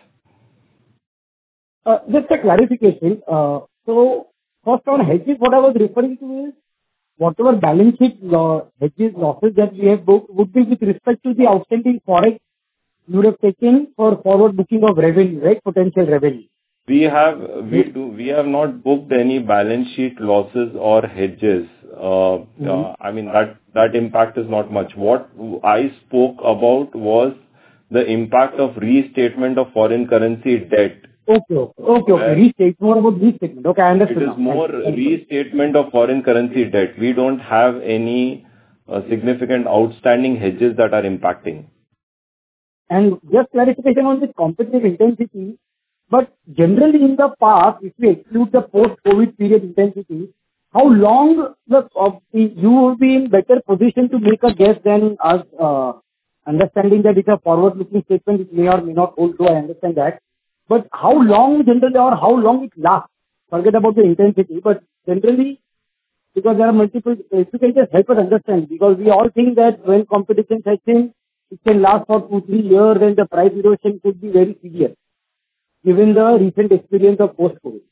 Uh, just a clarification. Uh, so first on hedges, what I was referring to is whatever balance sheet uh, hedges losses that we have booked would be with respect to the outstanding forex you would have taken for forward booking of revenue, right? Potential revenue. We have we do we have not booked any balance sheet losses or hedges. Uh, mm-hmm. uh, I mean that that impact is not much. What I spoke about was the impact of restatement of foreign currency debt. Okay, okay, okay. okay. Restate more about restatement. Okay, I understand. It is now. more restatement of foreign currency debt. We don't have any uh, significant outstanding hedges that are impacting. And just clarification on this competitive intensity. But generally in the past, if we exclude the post-COVID period intensity, how long the, uh, you will be in better position to make a guess than us, uh, understanding that it's a forward-looking statement, it may or may not hold true, I understand that. But how long generally or how long it lasts? Forget about the intensity, but generally, because there are multiple, if you can just help us understand, because we all think that when competition sets in, it can last for two, three years and the price erosion could be very severe, given the recent experience of post-COVID.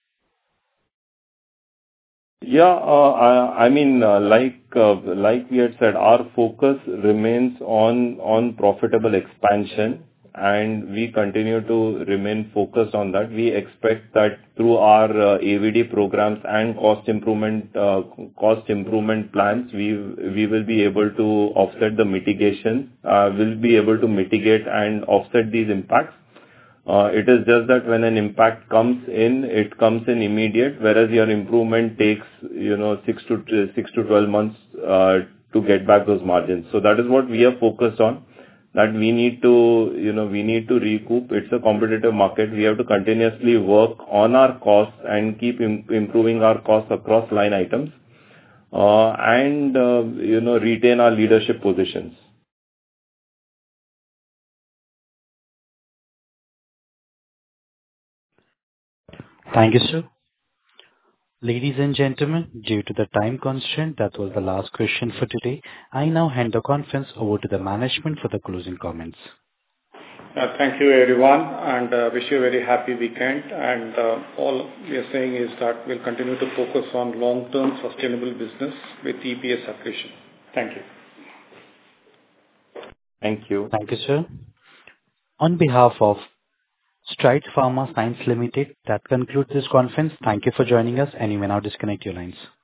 Yeah, uh, I, I mean, uh, like uh, like we had said, our focus remains on on profitable expansion, and we continue to remain focused on that. We expect that through our uh, A V D programs and cost improvement uh, cost improvement plans, we we will be able to offset the mitigation. Uh, we'll be able to mitigate and offset these impacts. Uh, it is just that when an impact comes in, it comes in immediate, whereas your improvement takes, you know, six to six to twelve months uh, to get back those margins. So that is what we are focused on. That we need to, you know, we need to recoup. It's a competitive market. We have to continuously work on our costs and keep im- improving our costs across line items, uh, and uh, you know, retain our leadership positions. Thank you, sir. Ladies and gentlemen, due to the time constraint, that was the last question for today. I now hand the conference over to the management for the closing comments. Uh, thank you, everyone, and uh, wish you a very happy weekend. And uh, all we are saying is that we'll continue to focus on long-term sustainable business with E P S accretion. Thank you. Thank you. Thank you, sir. On behalf of Strides Pharma Science Limited, that concludes this conference. Thank you for joining us, and you may now disconnect your lines.